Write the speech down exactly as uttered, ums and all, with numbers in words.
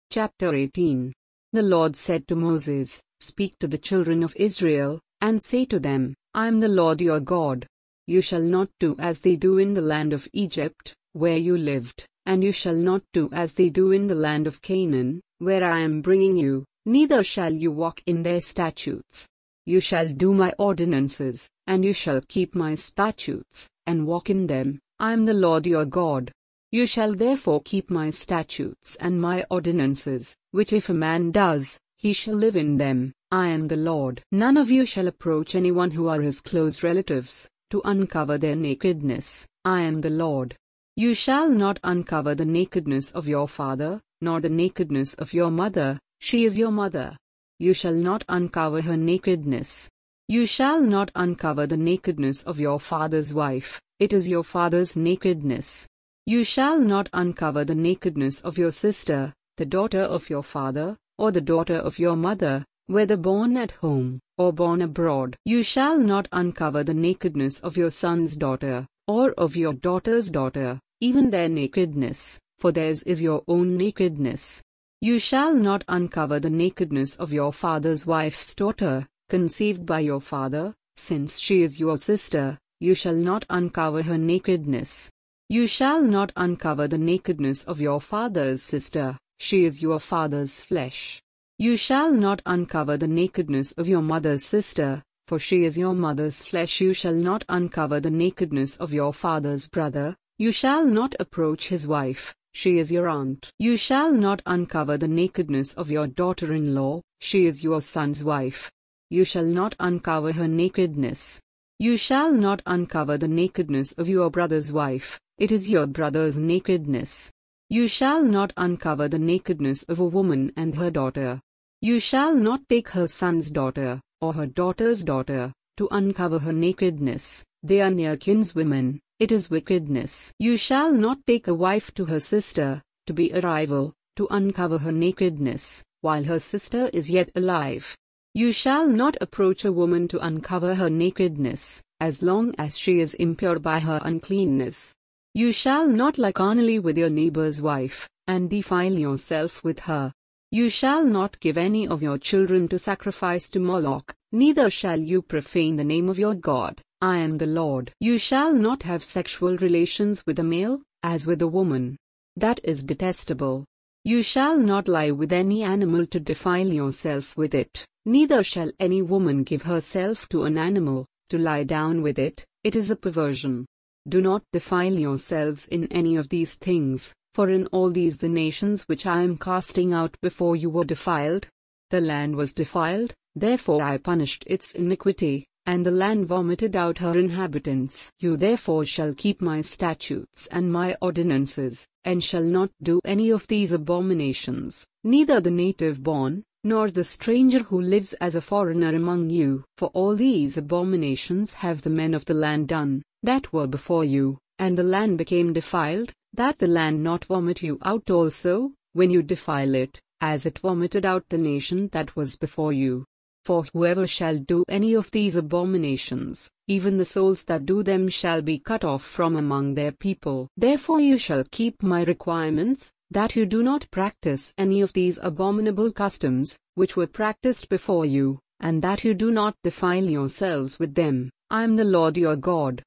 Chapter eighteen. The Lord said to Moses, Speak to the children of Israel, and say to them, I am the Lord your God. You shall not do as they do in the land of Egypt, where you lived, and you shall not do as they do in the land of Canaan, where I am bringing you, neither shall you walk in their statutes. You shall do my ordinances, and you shall keep my statutes, and walk in them. I am the Lord your God. You shall therefore keep my statutes and my ordinances, which if a man does, he shall live in them. I am the Lord. None of you shall approach anyone who are his close relatives, to uncover their nakedness. I am the Lord. You shall not uncover the nakedness of your father, nor the nakedness of your mother, she is your mother. You shall not uncover her nakedness. You shall not uncover the nakedness of your father's wife, it is your father's nakedness. You shall not uncover the nakedness of your sister, the daughter of your father, or the daughter of your mother, whether born at home, or born abroad. You shall not uncover the nakedness of your son's daughter, or of your daughter's daughter, even their nakedness, for theirs is your own nakedness. You shall not uncover the nakedness of your father's wife's daughter, conceived by your father, since she is your sister, you shall not uncover her nakedness. You shall not uncover the nakedness of your father's sister, she is your father's flesh. You shall not uncover the nakedness of your mother's sister, for she is your mother's flesh. You shall not uncover the nakedness of your father's brother, you shall not approach his wife, she is your aunt. You shall not uncover the nakedness of your daughter-in-law, she is your son's wife. You shall not uncover her nakedness. You shall not uncover the nakedness of your brother's wife, it is your brother's nakedness. You shall not uncover the nakedness of a woman and her daughter. You shall not take her son's daughter, or her daughter's daughter, to uncover her nakedness, they are near kinswomen, it is wickedness. You shall not take a wife to her sister, to be a rival, to uncover her nakedness, while her sister is yet alive. You shall not approach a woman to uncover her nakedness, as long as she is impure by her uncleanness. You shall not lie carnally with your neighbor's wife, and defile yourself with her. You shall not give any of your children to sacrifice to Moloch, neither shall you profane the name of your God. I am the Lord. You shall not have sexual relations with a male, as with a woman. That is detestable. You shall not lie with any animal to defile yourself with it, neither shall any woman give herself to an animal, to lie down with it, it is a perversion. Do not defile yourselves in any of these things, for in all these the nations which I am casting out before you were defiled. The land was defiled, therefore I punished its iniquity, and the land vomited out her inhabitants. You therefore shall keep my statutes and my ordinances, and shall not do any of these abominations, neither the native born, nor the stranger who lives as a foreigner among you. For all these abominations have the men of the land done, that were before you, and the land became defiled, that the land not vomit you out also, when you defile it, as it vomited out the nation that was before you. For whoever shall do any of these abominations, even the souls that do them shall be cut off from among their people. Therefore you shall keep my requirements, that you do not practice any of these abominable customs, which were practiced before you, and that you do not defile yourselves with them. I am the Lord your God.